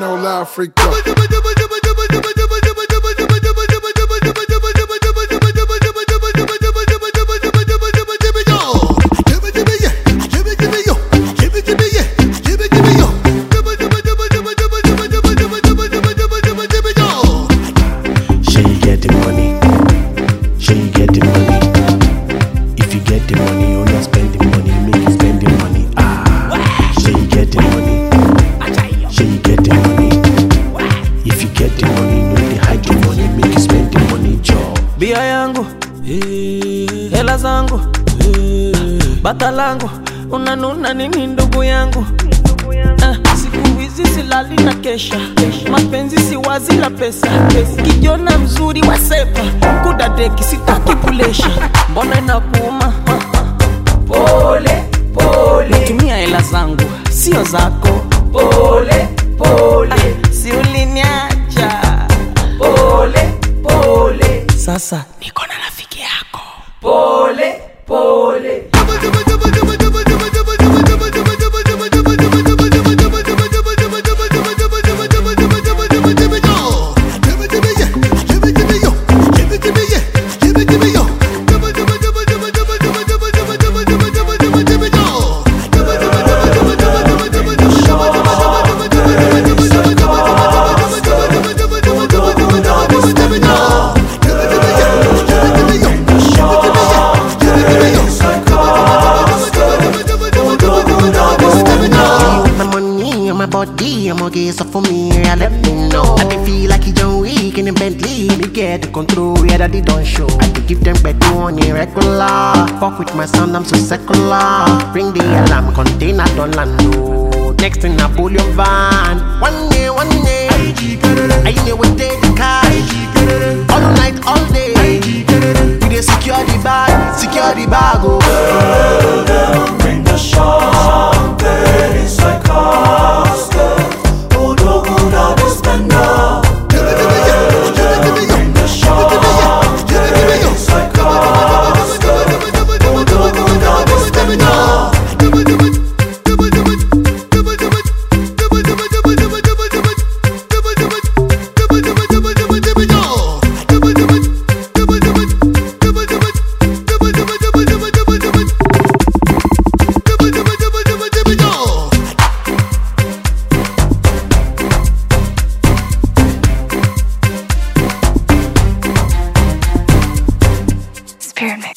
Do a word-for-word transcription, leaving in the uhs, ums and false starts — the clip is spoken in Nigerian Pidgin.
no la Africa. Bia yangu, hela zangu, bata langu, unanuna nini ndugu yangu? Uh, siku hizi silali na kesha, mapenzi si wazi la pesa. Ukijona mzuri wasepa, kudadeki sitaki kulesha. Mbona inakuuma? Pole, pole. Tumia hela zangu, sio zako. Pole, pole. Ah, si uliniacha. Pole, pole. Sasa niko na rafiki yako. Pole, pole. Body, I'm okay, so for me, I let me know. I can feel like you don't weak in the Bentley. Me get the control, yeah, that they don't show. I can give them back on irregular. Fuck with my son, I'm so secular. Bring the alarm, container, don't land, no. Next thing, I pull your van. One day, one day, I know what they the car. All night, all day. We dey secure the bag, secure the bag, oh. Girl, girl, bring the champagne inside car. Spirit